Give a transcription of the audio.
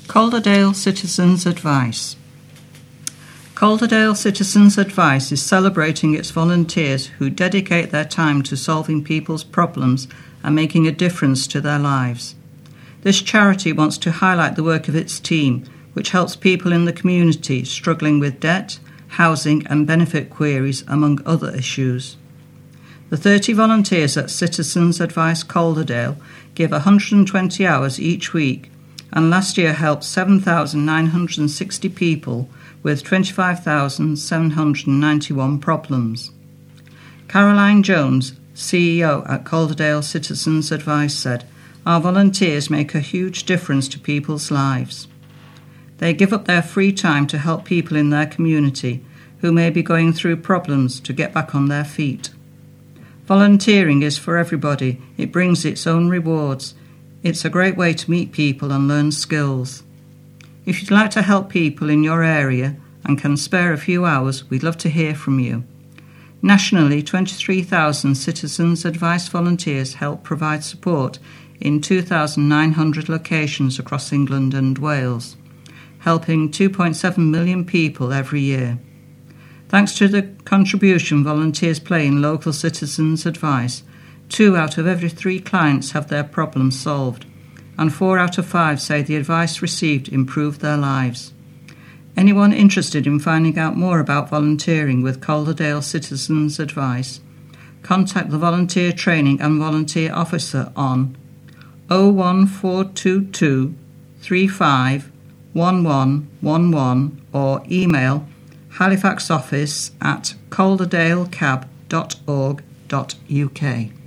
Calderdale Citizens Advice. Calderdale Citizens Advice is celebrating its volunteers who dedicate their time to solving people's problems and making a difference to their lives. This charity wants to highlight the work of its team, which helps people in the community struggling with debt, housing and benefit queries, among other issues. The 30 volunteers at Citizens Advice Calderdale give 120 hours each week, and last year helped 7,960 people with 25,791 problems. Caroline Jones, CEO at Calderdale Citizens Advice, said, "Our volunteers make a huge difference to people's lives. They give up their free time to help people in their community who may be going through problems to get back on their feet. Volunteering is for everybody. It brings its own rewards. It's a great way to meet people and learn skills. If you'd like to help people in your area and can spare a few hours, we'd love to hear from you." Nationally, 23,000 Citizens Advice volunteers help provide support in 2,900 locations across England and Wales, helping 2.7 million people every year. Thanks to the contribution volunteers play in local Citizens Advice, 2 out of every 3 clients have their problems solved, and 4 out of 5 say the advice received improved their lives. Anyone interested in finding out more about volunteering with Calderdale Citizens Advice, contact the Volunteer Training and Volunteer Officer on 01422 35 1111 or email halifaxoffice@calderdalecab.org.uk.